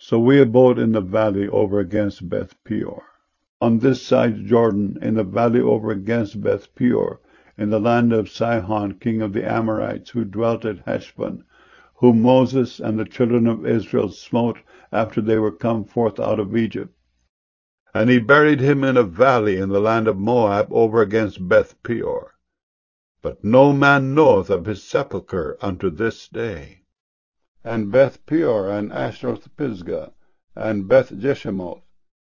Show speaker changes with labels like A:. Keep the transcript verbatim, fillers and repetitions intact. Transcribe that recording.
A: So we abode in the valley over against Beth Peor, on this side Jordan, in the valley over against Beth Peor, in the land of Sihon king of the Amorites, who dwelt at Heshbon, whom Moses and the children of Israel smote after they were come forth out of Egypt. And he buried him in a valley in the land of Moab over against Beth Peor. But no man knoweth of his sepulchre unto this day. And Beth Peor, and Ashroth Pisgah, and Beth Jeshimoth,